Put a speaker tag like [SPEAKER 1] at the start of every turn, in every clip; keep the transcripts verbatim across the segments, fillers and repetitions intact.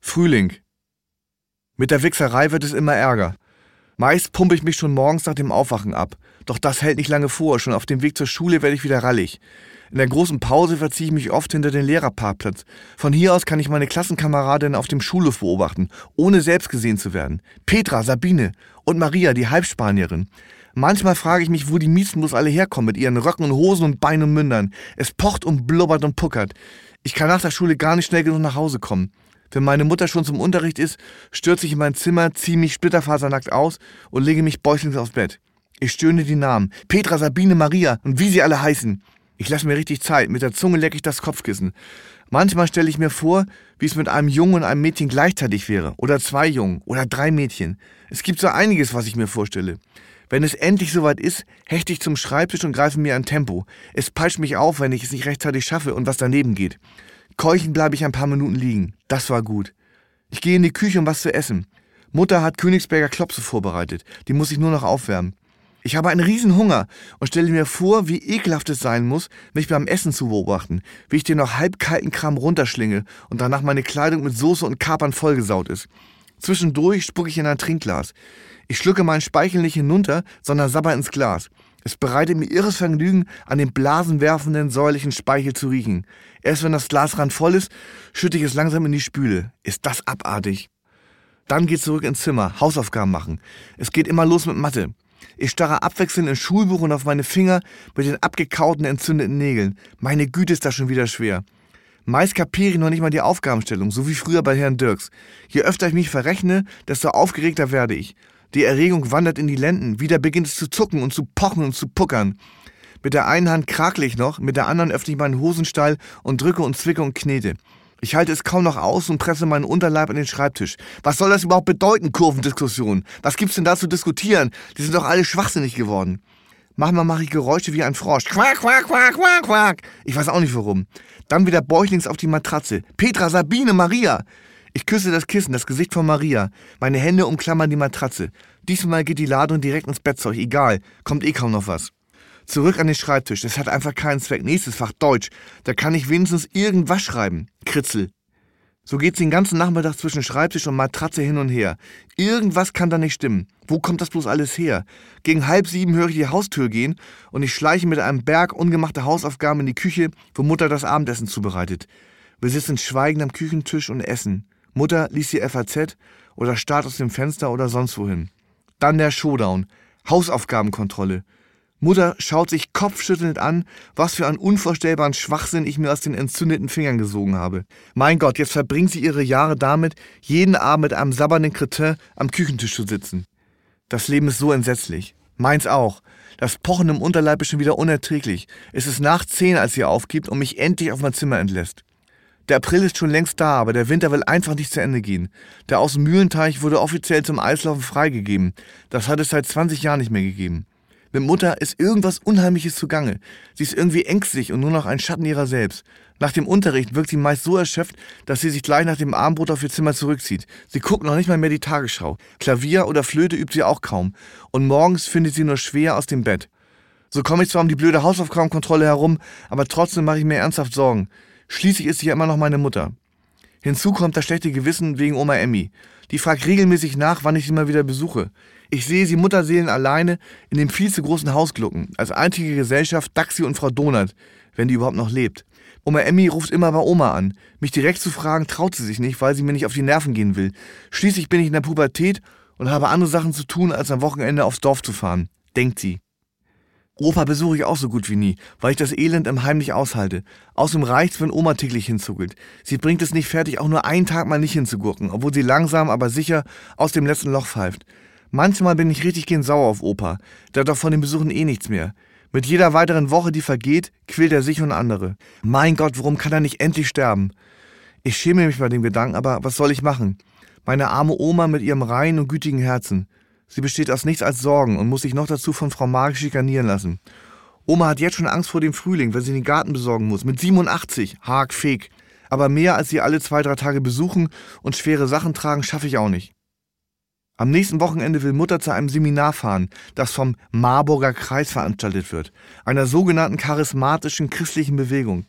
[SPEAKER 1] Frühling. Mit der Wichserei wird es immer ärger. Meist pumpe ich mich schon morgens nach dem Aufwachen ab. Doch das hält nicht lange vor. Schon auf dem Weg zur Schule werde ich wieder rallig. In der großen Pause verziehe ich mich oft hinter den Lehrerparkplatz. Von hier aus kann ich meine Klassenkameradinnen auf dem Schulhof beobachten, ohne selbst gesehen zu werden. Petra, Sabine und Maria, die Halbspanierin. Manchmal frage ich mich, wo die Miezen bloß alle herkommen mit ihren Röcken und Hosen und Beinen und Mündern. Es pocht und blubbert und puckert. Ich kann nach der Schule gar nicht schnell genug nach Hause kommen. Wenn meine Mutter schon zum Unterricht ist, stürze ich in mein Zimmer, ziehe mich splitterfasernackt aus und lege mich bäuchlings aufs Bett. Ich stöhne die Namen. Petra, Sabine, Maria und wie sie alle heißen. Ich lasse mir richtig Zeit. Mit der Zunge lecke ich das Kopfkissen. Manchmal stelle ich mir vor, wie es mit einem Jungen und einem Mädchen gleichzeitig wäre. Oder zwei Jungen oder drei Mädchen. Es gibt so einiges, was ich mir vorstelle. Wenn es endlich soweit ist, hechte ich zum Schreibtisch und greife mir ein Tempo. Es peitscht mich auf, wenn ich es nicht rechtzeitig schaffe und was daneben geht. Keuchend bleibe ich ein paar Minuten liegen. Das war gut. Ich gehe in die Küche, um was zu essen. Mutter hat Königsberger Klopse vorbereitet. Die muss ich nur noch aufwärmen. Ich habe einen riesen Hunger und stelle mir vor, wie ekelhaft es sein muss, mich beim Essen zu beobachten, wie ich den noch halb kalten Kram runterschlinge und danach meine Kleidung mit Soße und Kapern vollgesaut ist. Zwischendurch spucke ich in ein Trinkglas. Ich schlucke meinen Speichel nicht hinunter, sondern sabber ins Glas. Es bereitet mir irres Vergnügen, an dem blasenwerfenden, säuerlichen Speichel zu riechen. Erst wenn das Glasrand voll ist, schütte ich es langsam in die Spüle. Ist das abartig. Dann geht's zurück ins Zimmer, Hausaufgaben machen. Es geht immer los mit Mathe. Ich starre abwechselnd ins Schulbuch und auf meine Finger mit den abgekauten, entzündeten Nägeln. Meine Güte, ist das schon wieder schwer. Meist kapiere ich noch nicht mal die Aufgabenstellung, so wie früher bei Herrn Dirks. Je öfter ich mich verrechne, desto aufgeregter werde ich. Die Erregung wandert in die Lenden, wieder beginnt es zu zucken und zu pochen und zu puckern. Mit der einen Hand krakle ich noch, mit der anderen öffne ich meinen Hosenstall und drücke und zwicke und knete. Ich halte es kaum noch aus und presse meinen Unterleib an den Schreibtisch. Was soll das überhaupt bedeuten, Kurvendiskussion? Was gibt's denn da zu diskutieren? Die sind doch alle schwachsinnig geworden. Manchmal mache ich Geräusche wie ein Frosch. Quack, quack, quack, quack, quack. Ich weiß auch nicht warum. Dann wieder bäuchlings auf die Matratze. Petra, Sabine, Maria. Ich küsse das Kissen, das Gesicht von Maria. Meine Hände umklammern die Matratze. Diesmal geht die Ladung direkt ins Bettzeug. Egal, kommt eh kaum noch was. Zurück an den Schreibtisch. Das hat einfach keinen Zweck. Nächstes Fach Deutsch. Da kann ich wenigstens irgendwas schreiben. Kritzel. So geht's den ganzen Nachmittag zwischen Schreibtisch und Matratze hin und her. Irgendwas kann da nicht stimmen. Wo kommt das bloß alles her? Gegen halb sieben höre ich die Haustür gehen und ich schleiche mit einem Berg ungemachter Hausaufgaben in die Küche, wo Mutter das Abendessen zubereitet. Wir sitzen schweigend am Küchentisch und essen. Mutter liest die F A Z oder starrt aus dem Fenster oder sonst wohin. Dann der Showdown. Hausaufgabenkontrolle. Mutter schaut sich kopfschüttelnd an, was für einen unvorstellbaren Schwachsinn ich mir aus den entzündeten Fingern gesogen habe. Mein Gott, jetzt verbringt sie ihre Jahre damit, jeden Abend mit einem sabbernden Kretin am Küchentisch zu sitzen. Das Leben ist so entsetzlich. Meins auch. Das Pochen im Unterleib ist schon wieder unerträglich. Es ist nach zehn, als sie aufgibt und mich endlich auf mein Zimmer entlässt. Der April ist schon längst da, aber der Winter will einfach nicht zu Ende gehen. Der Außenmühlenteich wurde offiziell zum Eislaufen freigegeben. Das hat es seit zwanzig Jahren nicht mehr gegeben. Mit Mutter ist irgendwas Unheimliches zugange. Sie ist irgendwie ängstlich und nur noch ein Schatten ihrer selbst. Nach dem Unterricht wirkt sie meist so erschöpft, dass sie sich gleich nach dem Abendbrot auf ihr Zimmer zurückzieht. Sie guckt noch nicht mal mehr die Tagesschau. Klavier oder Flöte übt sie auch kaum. Und morgens findet sie nur schwer aus dem Bett. So komme ich zwar um die blöde Hausaufgabenkontrolle herum, aber trotzdem mache ich mir ernsthaft Sorgen. Schließlich ist sie ja immer noch meine Mutter. Hinzu kommt das schlechte Gewissen wegen Oma Emmy. Die fragt regelmäßig nach, wann ich sie mal wieder besuche. Ich sehe sie Mutterseelen alleine in dem viel zu großen Haus glucken, als einzige Gesellschaft Daxi und Frau Donat, wenn die überhaupt noch lebt. Oma Emmy ruft immer bei Oma an. Mich direkt zu fragen traut sie sich nicht, weil sie mir nicht auf die Nerven gehen will. Schließlich bin ich in der Pubertät und habe andere Sachen zu tun, als am Wochenende aufs Dorf zu fahren, denkt sie. Opa besuche ich auch so gut wie nie, weil ich das Elend im Heimlich aushalte. Außerdem reicht's, wenn Oma täglich hinzuckelt. Sie bringt es nicht fertig, auch nur einen Tag mal nicht hinzugurken, obwohl sie langsam, aber sicher aus dem letzten Loch pfeift. Manchmal bin ich richtig gehend sauer auf Opa. Der hat doch von den Besuchen eh nichts mehr. Mit jeder weiteren Woche, die vergeht, quält er sich und andere. Mein Gott, warum kann er nicht endlich sterben? Ich schäme mich bei dem Gedanken, aber was soll ich machen? Meine arme Oma mit ihrem reinen und gütigen Herzen. Sie besteht aus nichts als Sorgen und muss sich noch dazu von Frau Mark schikanieren lassen. Oma hat jetzt schon Angst vor dem Frühling, wenn sie den Garten besorgen muss. Mit siebenundachtzig, Haag, Feg. Aber mehr als sie alle zwei, drei Tage besuchen und schwere Sachen tragen, schaffe ich auch nicht. Am nächsten Wochenende will Mutter zu einem Seminar fahren, das vom Marburger Kreis veranstaltet wird, einer sogenannten charismatischen christlichen Bewegung.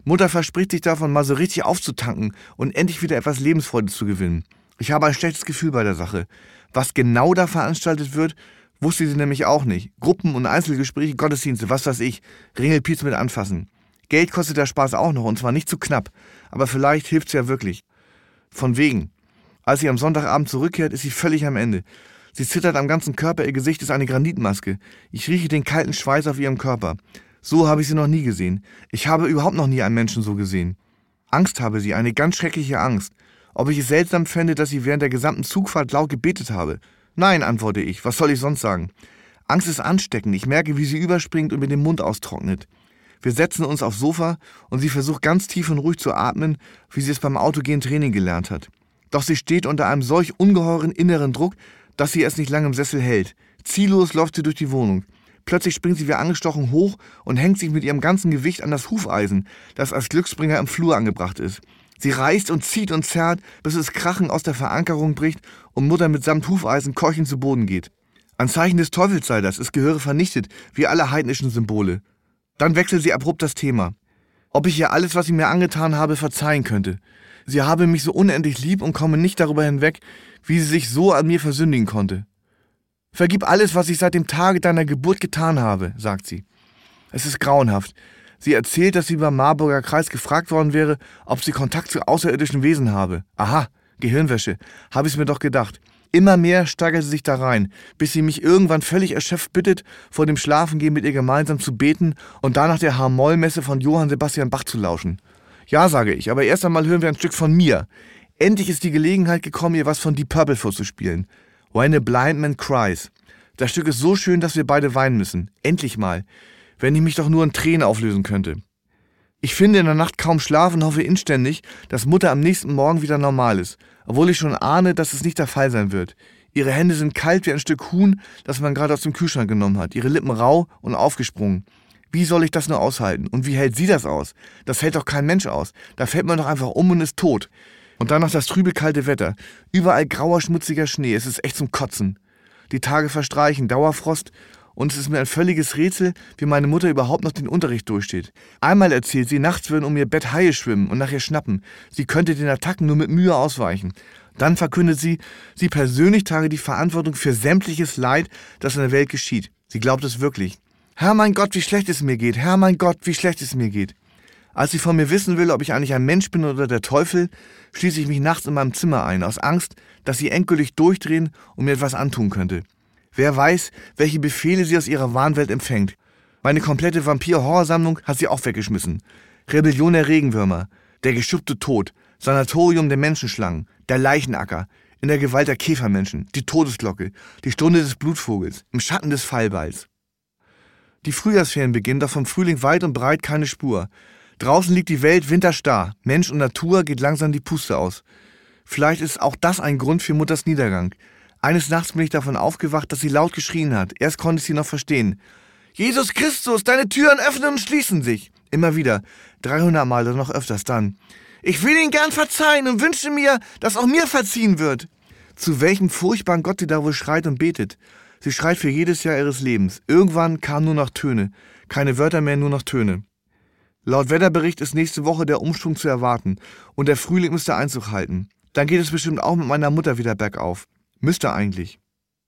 [SPEAKER 1] Mutter verspricht sich davon, mal so richtig aufzutanken und endlich wieder etwas Lebensfreude zu gewinnen. Ich habe ein schlechtes Gefühl bei der Sache. Was genau da veranstaltet wird, wusste sie nämlich auch nicht. Gruppen- und Einzelgespräche, Gottesdienste, was weiß ich, Ringelpiez mit anfassen. Geld kostet der Spaß auch noch, und zwar nicht zu knapp. Aber vielleicht hilft's ja wirklich. Von wegen. Als sie am Sonntagabend zurückkehrt, ist sie völlig am Ende. Sie zittert am ganzen Körper, ihr Gesicht ist eine Granitmaske. Ich rieche den kalten Schweiß auf ihrem Körper. So habe ich sie noch nie gesehen. Ich habe überhaupt noch nie einen Menschen so gesehen. Angst habe sie, eine ganz schreckliche Angst. Ob ich es seltsam fände, dass sie während der gesamten Zugfahrt laut gebetet habe? Nein, antworte ich. Was soll ich sonst sagen? Angst ist ansteckend. Ich merke, wie sie überspringt und mir den Mund austrocknet. Wir setzen uns aufs Sofa und sie versucht ganz tief und ruhig zu atmen, wie sie es beim autogenen Training gelernt hat. Doch sie steht unter einem solch ungeheuren inneren Druck, dass sie es nicht lange im Sessel hält. Ziellos läuft sie durch die Wohnung. Plötzlich springt sie wie angestochen hoch und hängt sich mit ihrem ganzen Gewicht an das Hufeisen, das als Glücksbringer im Flur angebracht ist. Sie reißt und zieht und zerrt, bis es krachend aus der Verankerung bricht und Mutter mitsamt Hufeisen keuchend zu Boden geht. Ein Zeichen des Teufels sei das, es gehöre vernichtet, wie alle heidnischen Symbole. Dann wechselt sie abrupt das Thema. Ob ich ihr alles, was sie mir angetan habe, verzeihen könnte. Sie habe mich so unendlich lieb und komme nicht darüber hinweg, wie sie sich so an mir versündigen konnte. Vergib alles, was ich seit dem Tage deiner Geburt getan habe, sagt sie. Es ist grauenhaft. Sie erzählt, dass sie beim Marburger Kreis gefragt worden wäre, ob sie Kontakt zu außerirdischen Wesen habe. Aha, Gehirnwäsche, habe ich's mir doch gedacht. Immer mehr steigert sie sich da rein, bis sie mich irgendwann völlig erschöpft bittet, vor dem Schlafengehen mit ihr gemeinsam zu beten und danach der H-Moll-Messe von Johann Sebastian Bach zu lauschen. Ja, sage ich, aber erst einmal hören wir ein Stück von mir. Endlich ist die Gelegenheit gekommen, ihr was von Deep Purple vorzuspielen. When a Blind Man Cries. Das Stück ist so schön, dass wir beide weinen müssen. Endlich mal. Wenn ich mich doch nur in Tränen auflösen könnte. Ich finde in der Nacht kaum Schlaf und hoffe inständig, dass Mutter am nächsten Morgen wieder normal ist, obwohl ich schon ahne, dass es nicht der Fall sein wird. Ihre Hände sind kalt wie ein Stück Huhn, das man gerade aus dem Kühlschrank genommen hat, ihre Lippen rau und aufgesprungen. Wie soll ich das nur aushalten? Und wie hält sie das aus? Das hält doch kein Mensch aus. Da fällt man doch einfach um und ist tot. Und dann noch das trübe, kalte Wetter. Überall grauer, schmutziger Schnee. Es ist echt zum Kotzen. Die Tage verstreichen, Dauerfrost, und es ist mir ein völliges Rätsel, wie meine Mutter überhaupt noch den Unterricht durchsteht. Einmal erzählt sie, nachts würden um ihr Bett Haie schwimmen und nach ihr schnappen. Sie könnte den Attacken nur mit Mühe ausweichen. Dann verkündet sie, sie persönlich trage die Verantwortung für sämtliches Leid, das in der Welt geschieht. Sie glaubt es wirklich. Herr mein Gott, wie schlecht es mir geht. Herr mein Gott, wie schlecht es mir geht. Als sie von mir wissen will, ob ich eigentlich ein Mensch bin oder der Teufel, schließe ich mich nachts in meinem Zimmer ein, aus Angst, dass sie endgültig durchdrehen und mir etwas antun könnte. Wer weiß, welche Befehle sie aus ihrer Wahnwelt empfängt. Meine komplette Vampir-Horrorsammlung hat sie auch weggeschmissen. Rebellion der Regenwürmer, der geschuppte Tod, Sanatorium der Menschenschlangen, der Leichenacker, in der Gewalt der Käfermenschen, die Todesglocke, die Stunde des Blutvogels, im Schatten des Fallbeils. Die Frühjahrsferien beginnen, doch vom Frühling weit und breit keine Spur. Draußen liegt die Welt winterstarr, Mensch und Natur geht langsam die Puste aus. Vielleicht ist auch das ein Grund für Mutters Niedergang. Eines Nachts bin ich davon aufgewacht, dass sie laut geschrien hat. Erst konnte ich sie noch verstehen. Jesus Christus, deine Türen öffnen und schließen sich. Immer wieder, dreihundert Mal oder noch öfters dann. Ich will ihn gern verzeihen und wünsche mir, dass auch mir verziehen wird. Zu welchem furchtbaren Gott sie da wohl schreit und betet. Sie schreit für jedes Jahr ihres Lebens. Irgendwann kamen nur noch Töne. Keine Wörter mehr, nur noch Töne. Laut Wetterbericht ist nächste Woche der Umschwung zu erwarten und der Frühling müsste Einzug halten. Dann geht es bestimmt auch mit meiner Mutter wieder bergauf. Müsste eigentlich.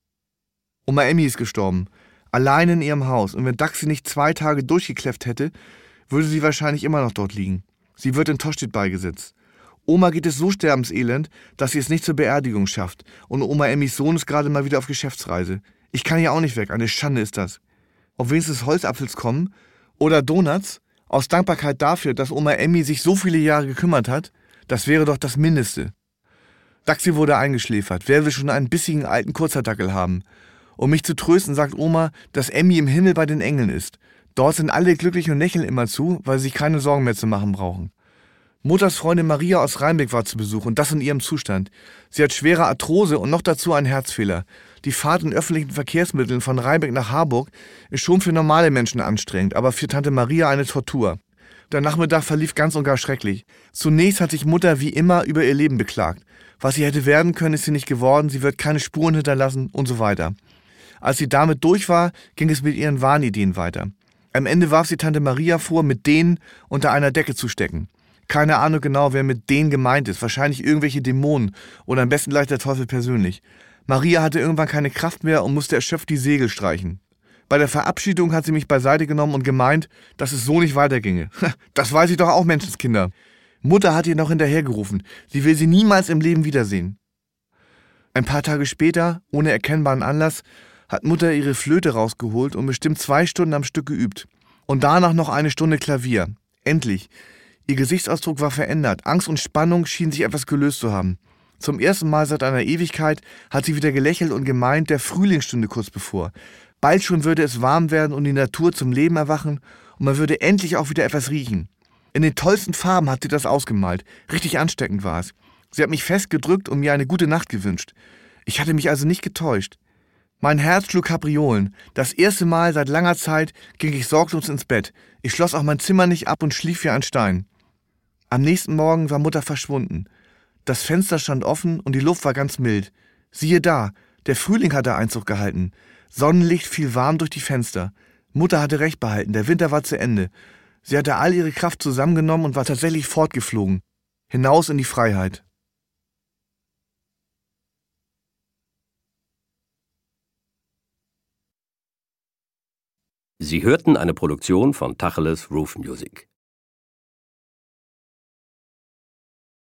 [SPEAKER 1] Oma Emmy ist gestorben. Allein in ihrem Haus. Und wenn Dax sie nicht zwei Tage durchgekläfft hätte, würde sie wahrscheinlich immer noch dort liegen. Sie wird in Tostedt beigesetzt. Oma geht es so sterbenselend, dass sie es nicht zur Beerdigung schafft. Und Oma Emmys Sohn ist gerade mal wieder auf Geschäftsreise. Ich kann ja auch nicht weg. Eine Schande ist das. Ob wenigstens Holzapfels kommen oder Donuts, aus Dankbarkeit dafür, dass Oma Emmy sich so viele Jahre gekümmert hat, das wäre doch das Mindeste. Daxi wurde eingeschläfert. Wer will schon einen bissigen alten Kurzhaardackel haben? Um mich zu trösten, sagt Oma, dass Emmy im Himmel bei den Engeln ist. Dort sind alle glücklich und lächeln immer zu, weil sie sich keine Sorgen mehr zu machen brauchen. Mutters Freundin Maria aus Rheinbeck war zu Besuch und das in ihrem Zustand. Sie hat schwere Arthrose und noch dazu einen Herzfehler. Die Fahrt in öffentlichen Verkehrsmitteln von Rheinbeck nach Harburg ist schon für normale Menschen anstrengend, aber für Tante Maria eine Tortur. Der Nachmittag verlief ganz und gar schrecklich. Zunächst hat sich Mutter wie immer über ihr Leben beklagt. Was sie hätte werden können, ist sie nicht geworden, sie wird keine Spuren hinterlassen und so weiter. Als sie damit durch war, ging es mit ihren Wahnideen weiter. Am Ende warf sie Tante Maria vor, mit denen unter einer Decke zu stecken. Keine Ahnung genau, wer mit denen gemeint ist. Wahrscheinlich irgendwelche Dämonen oder am besten gleich der Teufel persönlich. Maria hatte irgendwann keine Kraft mehr und musste erschöpft die Segel streichen. Bei der Verabschiedung hat sie mich beiseite genommen und gemeint, dass es so nicht weiterginge. Das weiß ich doch auch, Menschenskinder. Mutter hat ihr noch hinterhergerufen. Sie will sie niemals im Leben wiedersehen. Ein paar Tage später, ohne erkennbaren Anlass, hat Mutter ihre Flöte rausgeholt und bestimmt zwei Stunden am Stück geübt. Und danach noch eine Stunde Klavier. Endlich. Ihr Gesichtsausdruck war verändert. Angst und Spannung schienen sich etwas gelöst zu haben. Zum ersten Mal seit einer Ewigkeit hat sie wieder gelächelt und gemeint, der Frühling stünde kurz bevor. Bald schon würde es warm werden und die Natur zum Leben erwachen und man würde endlich auch wieder etwas riechen. In den tollsten Farben hat sie das ausgemalt. Richtig ansteckend war es. Sie hat mich festgedrückt und mir eine gute Nacht gewünscht. Ich hatte mich also nicht getäuscht. Mein Herz schlug Kapriolen. Das erste Mal seit langer Zeit ging ich sorglos ins Bett. Ich schloss auch mein Zimmer nicht ab und schlief wie ein Stein. Am nächsten Morgen war Mutter verschwunden. Das Fenster stand offen und die Luft war ganz mild. Siehe da, der Frühling hatte Einzug gehalten. Sonnenlicht fiel warm durch die Fenster. Mutter hatte recht behalten, der Winter war zu Ende. Sie hatte all ihre Kraft zusammengenommen und war tatsächlich fortgeflogen. Hinaus in die Freiheit.
[SPEAKER 2] Sie hörten eine Produktion von Tacheles Roof Music.